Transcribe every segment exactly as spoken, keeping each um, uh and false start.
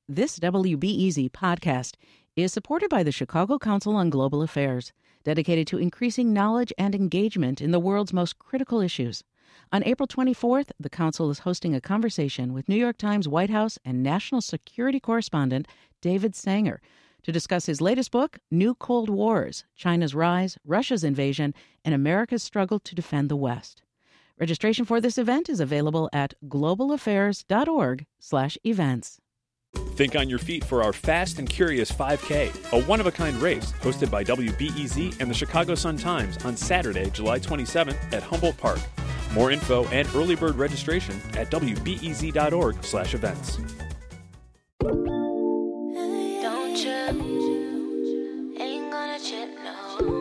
This W B E Z podcast is supported by the Chicago Council on Global Affairs, dedicated to increasing knowledge and engagement in the world's most critical issues. On April twenty-fourth, the Council is hosting a conversation with New York Times White House and National Security Correspondent David Sanger to discuss his latest book, New Cold Wars, China's Rise, Russia's Invasion, and America's Struggle to Defend the West. Registration for this event is available at globalaffairs.org slash events. Think on your feet for our Fast and Curious five K, a one-of-a-kind race hosted by W B E Z and the Chicago Sun-Times on Saturday, July twenty-seventh at Humboldt Park. More info and early bird registration at wbez.org slash events. Don't you, ain't gonna chip, no.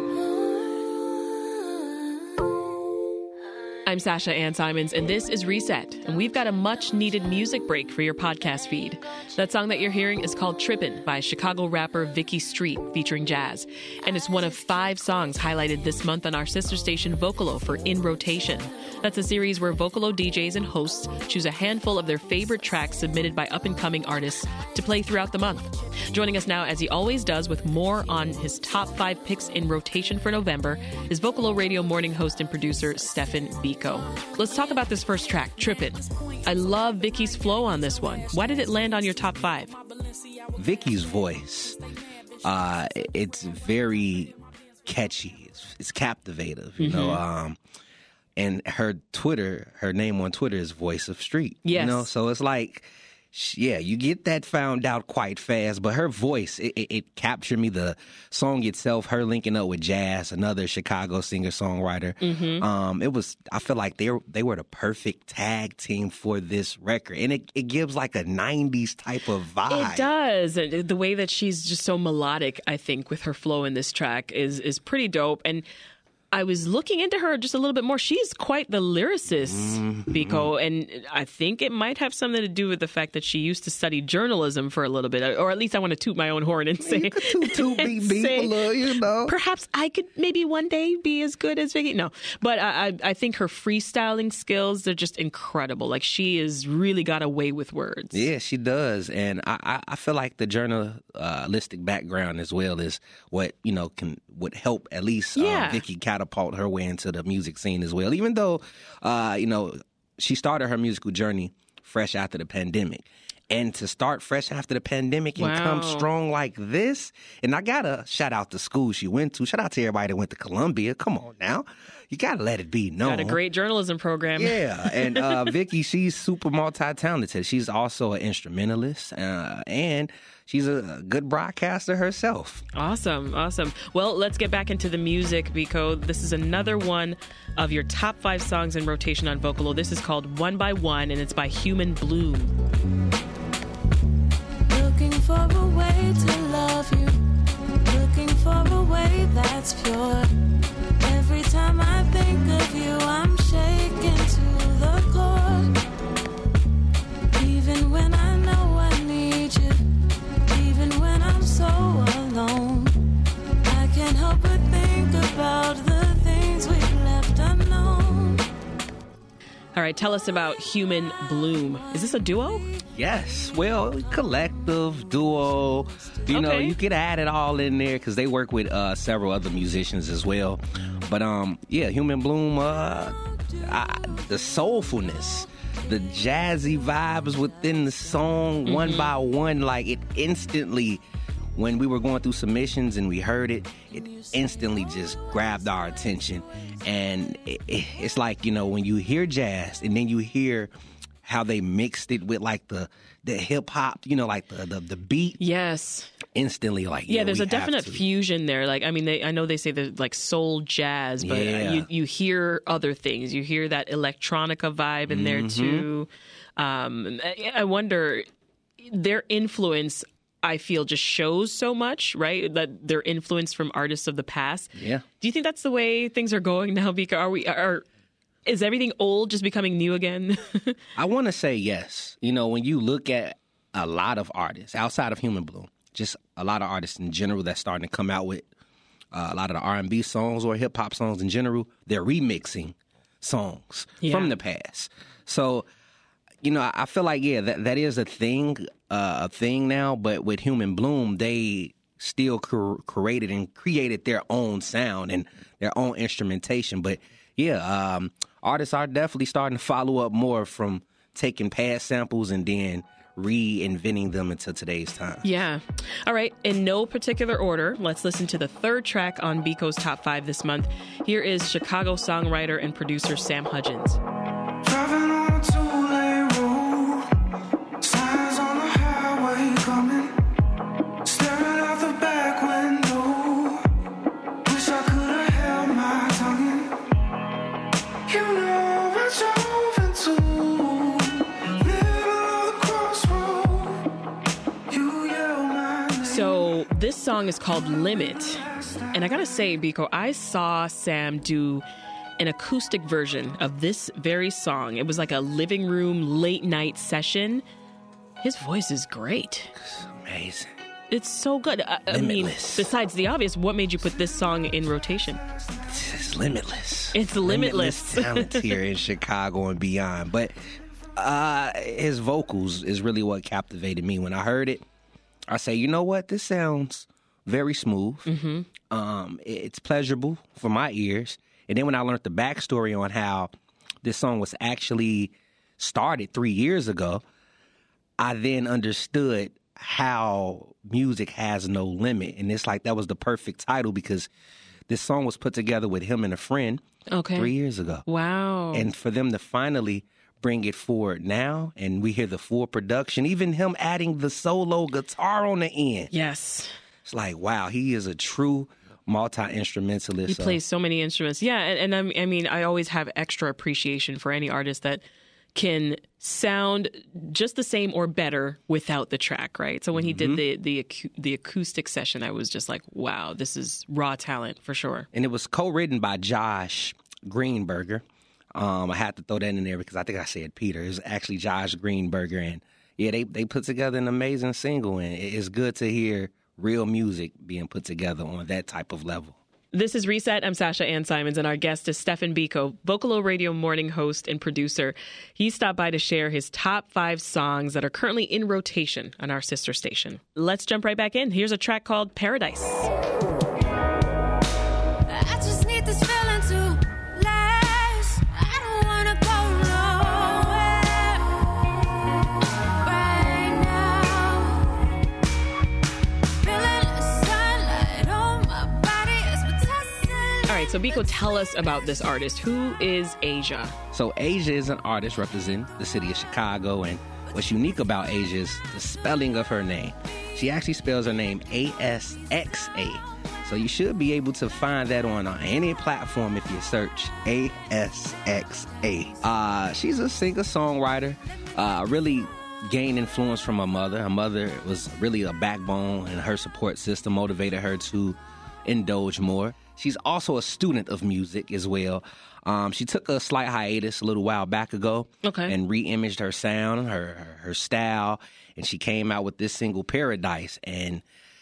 I'm Sasha Ann Simons, and this is Reset, and we've got a much-needed music break for your podcast feed. That song that you're hearing is called Trippin' by Chicago rapper Vicky Street, featuring Jazz, and it's one of five songs highlighted this month on our sister station Vocalo for In Rotation. That's a series where Vocalo D Js and hosts choose a handful of their favorite tracks submitted by up-and-coming artists to play throughout the month. Joining us now, as he always does, with more on his top five picks in rotation for November, is Vocalo Radio morning host and producer Stefan Biko. Let's talk about this first track, Trippin'. I love Vicky's flow on this one. Why did it land on your top five? Vicky's voice, uh, it's very catchy. It's, it's captivative, you mm-hmm. know. Um, and her Twitter, her name on Twitter is Voice of Street. Yes. You know, so it's like, yeah, you get that found out quite fast, but her voice, it, it, it captured me. The song itself, her linking up with Jazz, another Chicago singer-songwriter. Mm-hmm. Um, it was, I feel like they were, they were the perfect tag team for this record. And it, it gives like a nineties type of vibe. It does. And the way that she's just so melodic, I think, with her flow in this track is, is pretty dope. And I was looking into her just a little bit more. She's quite the lyricist, mm-hmm. Biko, and I think it might have something to do with the fact that she used to study journalism for a little bit, or at least I want to toot my own horn and say, you could toot, toot be, be say, little, you know. Perhaps I could maybe one day be as good as Vicky. No, but I, I, I think her freestyling skills, they're just incredible. Like, she has really got away with words. Yeah, she does, and I, I, I feel like the journalistic background as well is what, you know, can would help at least yeah. um, Vicky catapult her way into the music scene as well. Even though, uh, you know, she started her musical journey fresh after the pandemic. And to start fresh after the pandemic and wow. come strong like this, and I gotta shout out the school she went to. Shout out to everybody that went to Columbia. Come on now. You gotta let it be known. Got a great journalism program. Yeah, and uh, Vicky, she's super multi-talented. She's also an instrumentalist, uh, and she's a good broadcaster herself. Awesome, awesome. Well, let's get back into the music, Biko. This is another one of your top five songs in rotation on Vocalo. This is called One by One, and it's by Human Bloom. Looking for a way to love you, looking for a way that's pure. Every time I think of you, I'm shaken to the core. Even when I know I need you, even when I'm so alone, I can't help but think about the things we've left unknown. All right, tell us about Human Bloom. Is this a duo? Yes. Well, collective, duo. You okay. know, you could add it all in there because they work with uh, several other musicians as well. But, um, yeah, Human Bloom, uh, I, the soulfulness, the jazzy vibes within the song, mm-hmm. one by one, like it instantly, when we were going through submissions and we heard it, it instantly just grabbed our attention. And it, it, it's like, you know, when you hear jazz and then you hear how they mixed it with like the the hip hop, you know, like the, the the beat. Yes. Instantly, like yeah, yeah there's a definite fusion there. Like, I mean, they, I know they say there's like soul jazz, but yeah. you you hear other things. You hear that electronica vibe in mm-hmm. there too. Um, I wonder, their influence, I feel, just shows so much, right? That they're influenced from artists of the past. Yeah. Do you think that's the way things are going now? Because are we are is everything old just becoming new again? I want to say yes. You know, when you look at a lot of artists outside of Human Bloom, just a lot of artists in general that's starting to come out with uh, a lot of the R and B songs or hip hop songs in general, they're remixing songs yeah. from the past. So, you know, I feel like, yeah, that, that is a thing. uh, a thing now, but with Human Bloom, they still cr- created and created their own sound and their own instrumentation. But yeah, um, artists are definitely starting to follow up more from taking past samples and then reinventing them into today's time. Yeah. All right. In no particular order, let's listen to the third track on Biko's Top five this month. Here is Chicago songwriter and producer Sam Hudgens. Driving on a two-lane road, signs on the highway coming, staring out the back window, wish I could have held my tongue in. You know I drove into middle of the crossroad, you yelled my name. So this song is called Limit. And I gotta say, Biko, I saw Sam do an acoustic version of this very song. It was like a living room late night session. His voice is great. It's amazing. It's so good. I, I mean, besides the obvious, what made you put this song in rotation? It's limitless. It's limitless. Limitless talent here in Chicago and beyond. But uh, his vocals is really what captivated me. When I heard it, I say, you know what? This sounds very smooth. Mm-hmm. Um, it's pleasurable for my ears. And then when I learned the backstory on how this song was actually started three years ago, I then understood how music has no limit. And it's like that was the perfect title because this song was put together with him and a friend okay. three years ago. Wow. And for them to finally bring it forward now, and we hear the full production, even him adding the solo guitar on the end. Yes. It's like, wow, he is a true multi-instrumentalist. He so. plays so many instruments. Yeah, and, and I'm, I mean, I always have extra appreciation for any artist that can sound just the same or better without the track, right? So when he mm-hmm. did the the the acoustic session, I was just like, wow, this is raw talent for sure. And it was co-written by Josh Greenberger. Um, I had to throw that in there because I think I said Peter. It was actually Josh Greenberger. And yeah, they, they put together an amazing single, and it's good to hear real music being put together on that type of level. This is Reset. I'm Sasha Ann Simons, and our guest is Stephen Biko, Vocalo Radio morning host and producer. He stopped by to share his top five songs that are currently in rotation on our sister station. Let's jump right back in. Here's a track called Paradise. I just need this feeling to last. I don't wanna go nowhere right now. Feeling the sunlight on my body as we're testing. All right, so Biko, tell us about this artist. Who is Asia? So Asia is an artist representing the city of Chicago, and what's unique about Asia is the spelling of her name. She actually spells her name A S X A. So you should be able to find that on uh, any platform if you search A S X A. Uh, she's a singer-songwriter, uh, really gained influence from her mother. Her mother was really a backbone, and her support system motivated her to indulge more. She's also a student of music as well. Um, she took a slight hiatus a little while back ago okay. and re-imaged her sound, her, her her style, and she came out with this single, Paradise. And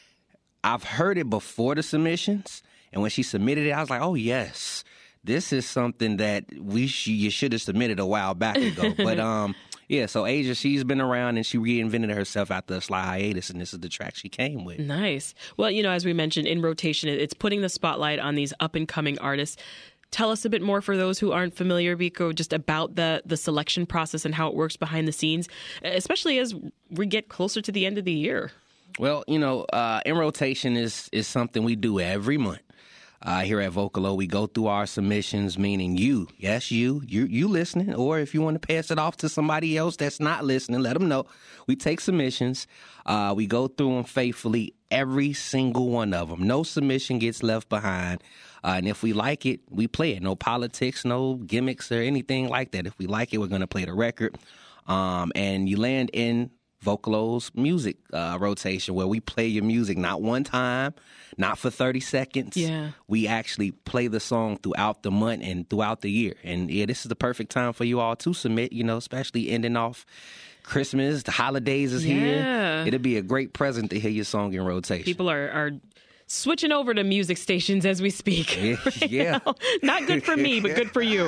I've heard it before the submissions, and when she submitted it, I was like, oh, yes, this is something that we sh- you should have submitted a while back ago. But, um, yeah, so Asia, she's been around, and she reinvented herself after a slight hiatus, and this is the track she came with. Nice. Well, you know, as we mentioned, in rotation, it's putting the spotlight on these up-and-coming artists. Tell us a bit more for those who aren't familiar, Biko, just about the, the selection process and how it works behind the scenes, especially as we get closer to the end of the year. Well, you know, uh, in rotation is is something we do every month. Uh, here at Vocalo, we go through our submissions, meaning you, yes, you, you, you listening, or if you want to pass it off to somebody else that's not listening, let them know. We take submissions. Uh, we go through them faithfully, every single one of them. No submission gets left behind. Uh, and if we like it, we play it. No politics, no gimmicks or anything like that. If we like it, we're going to play the record. Um, and you land in Vocalo's music uh, rotation, where we play your music not one time, not for thirty seconds. Yeah. We actually play the song throughout the month and throughout the year. And yeah, this is the perfect time for you all to submit, you know, especially ending off Christmas. The holidays is yeah. here. It'll be a great present to hear your song in rotation. People are, are switching over to music stations as we speak. Yeah. Right yeah. now. Not good for me, but good for you.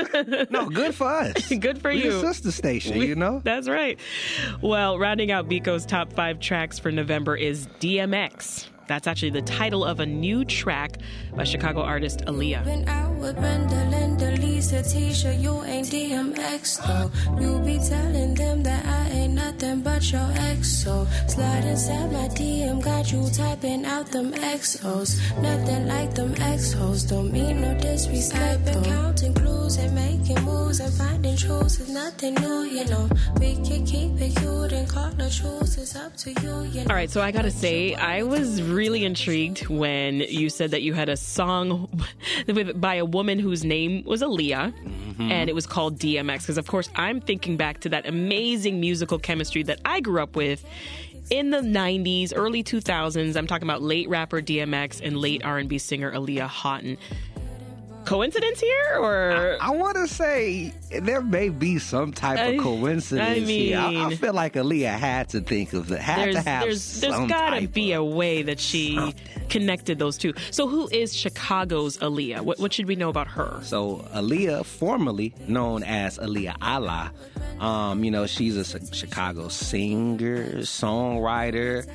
No, good for us. Good for We're you. a sister station, We- you know? That's right. Well, rounding out Biko's top five tracks for November is D M X. That's actually the title of a new track by Chicago artist Aaliyah. Been out with Brenda, Linda, Lisa, Tisha, you ain't D M X though. You be telling them that I ain't nothing but your ex, so slide inside my D M, got you typing out them X Os. Nothing like them X Os, don't mean no disrespect. I've been counting clues and making moves and finding truths is nothing new, you know. We can keep it cute and call the truth, it's up to you, you know. All right, so I gotta say, I was really intrigued when you said that you had a song with, by a woman whose name was Aaliyah, mm-hmm. and it was called D M X. Because, of course, I'm thinking back to that amazing musical chemistry that I grew up with in the nineties, early two thousands. I'm talking about late rapper D M X and late R and B singer Aaliyah Houghton. Coincidence here, or I, I want to say there may be some type I- of coincidence I here. I, I mean- feel like Aaliyah had to think of it, had there's to have there's there's some gotta type be of- a way that she something. connected those two. So who is Chicago's Aaliyah? What what should we know about her? So Aaliyah, formerly known as Aaliyah Allah, um, you know, she's a Chi- Chicago singer, songwriter,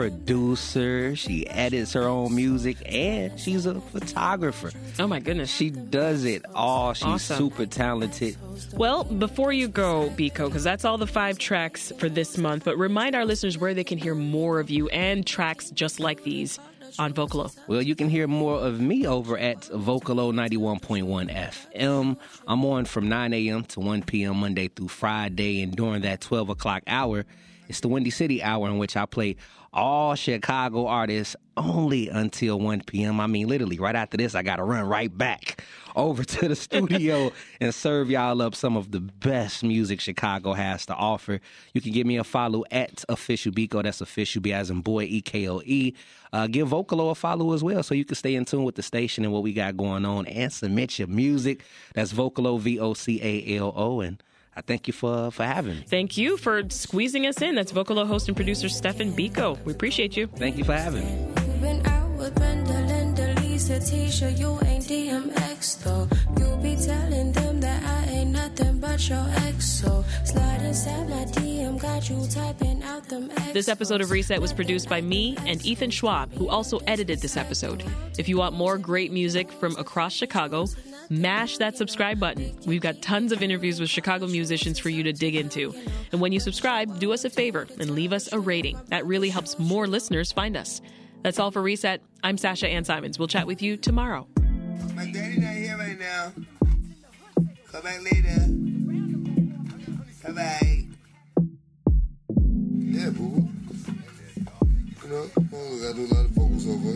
producer. She edits her own music, and she's a photographer. Oh my goodness. She does it all. She's Awesome. super talented. Well, before you go, Biko, because that's all the five tracks for this month, but remind our listeners where they can hear more of you and tracks just like these on Vocalo. Well, you can hear more of me over at Vocalo ninety-one point one F M. I'm on from nine a.m. to one p.m. Monday through Friday, and during that twelve o'clock hour, it's the Windy City hour in which I play all Chicago artists only until one p.m. I mean, literally, right after this, I got to run right back over to the studio and serve y'all up some of the best music Chicago has to offer. You can give me a follow at Official Biko. That's Official B as in boy, E K O E. Uh, give Vocalo a follow as well so you can stay in tune with the station and what we got going on and submit your music. That's Vocalo, V O C A L O. And I thank you for, for having me. Thank you for squeezing us in. That's Vocalo host and producer Stefan Biko. We appreciate you. Thank you for having me. Been out with Brenda, Linda, Lisa, Tisha, you ain't D M X though. You be telling them that I ain't nothing but your ex, so slide inside my D M, got you typing out them X. This episode of Reset was produced by me and Ethan Schwab, who also edited this episode. If you want more great music from across Chicago, mash that subscribe button. We've got tons of interviews with Chicago musicians for you to dig into. And when you subscribe, do us a favor and leave us a rating. That really helps more listeners find us. That's all for Reset. I'm Sasha Ann Simons. We'll chat with you tomorrow. My daddy not here right now. Come back later. Bye-bye. Yeah, boo. You know, I gotta do a lot of vocals over.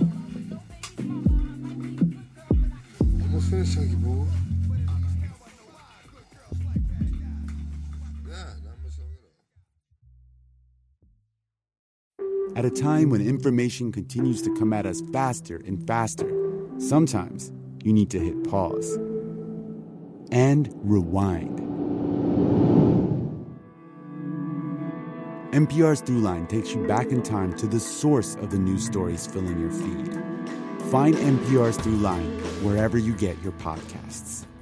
I'm gonna finish chunky, boo. Yeah, not much longer though. At a time when information continues to come at us faster and faster, sometimes you need to hit pause and rewind. N P R's Throughline takes you back in time to the source of the news stories filling your feed. Find N P R's Throughline wherever you get your podcasts.